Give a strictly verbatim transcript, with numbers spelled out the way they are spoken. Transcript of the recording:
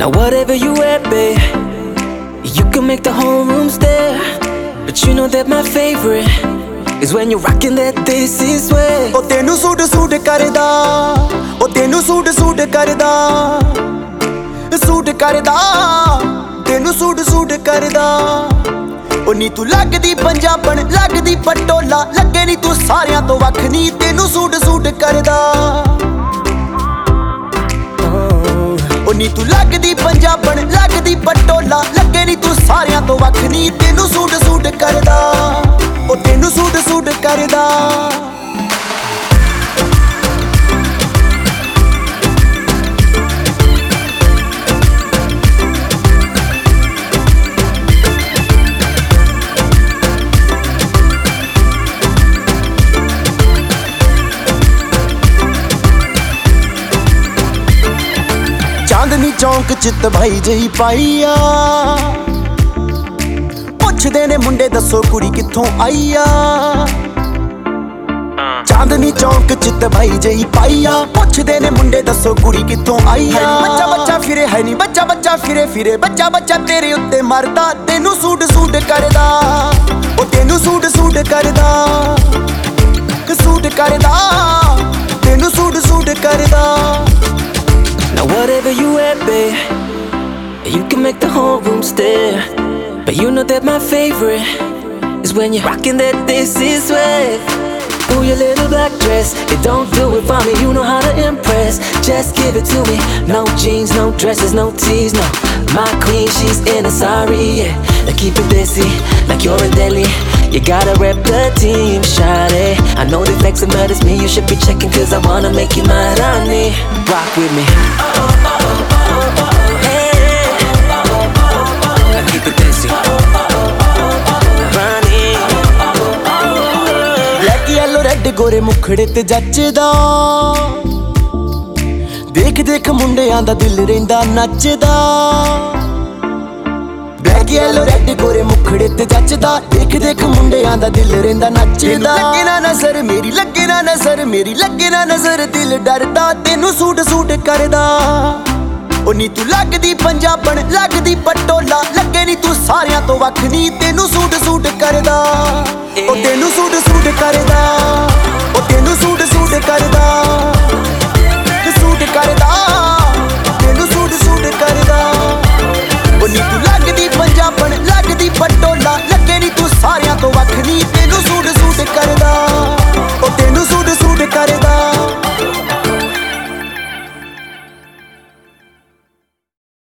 Now whatever you wear, babe, you can make the whole room stare. But you know that my favorite is when you're rocking that this is way. Oh tenu suit suit karda, oh tenu suit suit karda, suit karda, tenu suit suit karda. Oh ਨੀ ਤੂੰ ਲੱਗਦੀ ਪੰਜਾਬਣ ਲੱਗਦੀ ਪਟੋਲਾ ਲੱਗੇ ਨੀ ਤੂੰ ਸਾਰਿਆਂ ਤੋਂ ਵੱਖ ਨੀ ਤੈਨੂੰ ਸੂਟ ਸੂਟ ਕਰਦਾ ਉਹ ਨੀ ਤੂੰ ਲੱਗਦੀ ਪੰਜਾਬਣ ਲੱਗਦੀ ਪਟੋਲਾ ਲੱਗੇ ਨੀ ਤੂੰ ਸਾਰਿਆਂ ਤੋਂ ਵੱਖ ਨੀ ਤੈਨੂੰ ਸੂਟ ਸੂਟ ਕਰਦਾ ਉਹ ਤੈਨੂੰ ਸੂਟ ਸੂਟ ਕਰਦਾ ਚਾਂਦਨੀ ਚੌਂਕ ਚ ਤਬਾਈ ਜਹੀ ਪਾਈ ਆ ਪੁੱਛਦੇ ਨੇ ਮੁੰਡੇ ਦੱਸੋ ਕੁੜੀ ਕਿੱਥੋਂ ਆਈ ਆ ਚਾਂਦਨੀ ਚੌਂਕ ਚ ਤਬਾਈ ਜਹੀ ਪਾਈ ਆ ਪੁੱਛਦੇ ਨੇ ਮੁੰਡੇ ਦੱਸੋ ਕੁੜੀ ਕਿੱਥੋਂ ਆਈ ਆ ਬੱਚਾ ਬੱਚਾ ਫਿਰੇ ਹੈ ਨੀ ਬੱਚਾ ਬੱਚਾ ਫਿਰੇ ਫਿਰੇ ਬੱਚਾ ਬੱਚਾ ਤੇਰੇ ਉੱਤੇ ਮਰਦਾ ਤੈਨੂੰ ਸੂਟ ਸੂਟ ਕਰਦਾ ਉਹ ਤੈਨੂੰ ਸੂਟ ਸੂਟ ਕਰਦਾ ਸੂਟ ਕਰਦਾ ਤੈਨੂੰ ਸੂਟ ਸੂਟ ਕਰਦਾ Now whatever you wear, babe, you can make the whole room stare. But you know that my favorite is when you're rocking that this is way. Ooh, your little black dress, it don't do it for me, you know how to impress. Just give it to me, no jeans, no dresses, no tees, no. My queen, she's in a sari, yeah. Now keep it busy, like you're in Delhi. You gotta rep the team, shawty. I know they flexin', but it's me you should be checking, cause I wanna make you my Rani. Rock with me. ਗੋਰੇ ਮੁਖੜੇ ਤੇ ਜੱਚਦਾ ਦੇਖ ਦੇਖ ਮੁੰਡਿਆਂ ਦਾ ਦਿਲ ਰਹਿੰਦਾ ਨੱਚਦਾ black yellow red ਗੋਰੇ ਮੁਖੜੇ ਤੇ ਜੱਚਦਾ ਦੇਖ ਦੇਖ ਮੁੰਡਿਆਂ ਦਾ ਦਿਲ ਰਹਿੰਦਾ ਨੱਚਦਾ ਲੱਗੇ ਨਾ ਨਜ਼ਰ ਮੇਰੀ ਲੱਗੇ ਨਾ ਨਜ਼ਰ ਮੇਰੀ ਲੱਗੇ ਨਾ ਨਜ਼ਰ ਦਿਲ ਡਰਦਾ ਤੈਨੂੰ ਸੂਟ ਸੂਟ ਕਰਦਾ ਉਹ ਨੀ ਤੂੰ ਲੱਗਦੀ ਪੰਜਾਬਣ ਲੱਗਦੀ ਪਟੋਲਾ ਲੱਗੇ ਨੀ ਤੂੰ ਸਾਰਿਆਂ ਤੋਂ ਵੱਖ ਨੀ ਤੈਨੂੰ ਸੂਟ ਸੂਟ ਕਰਦਾ ਉਹ ਤੈਨੂੰ ਸੂਟ ਸੂਟ ਕਰਦਾ ਉਹ ਤੈਨੂੰ ਸੂਟ ਸੂਟ ਕਰਦਾ ਸੂਟ ਕਰਦਾ ਤੈਨੂੰ ਸੂਟ ਸੂਟ ਕਰਦਾ ਉਹ ਨੀ ਤੂੰ ਲੱਗਦੀ ਪੰਜਾਬਣ ਲੱਗਦੀ ਪਟੋਲਾ ਲੱਗੇ ਨੀ ਤੂੰ ਸਾਰਿਆਂ ਤੋਂ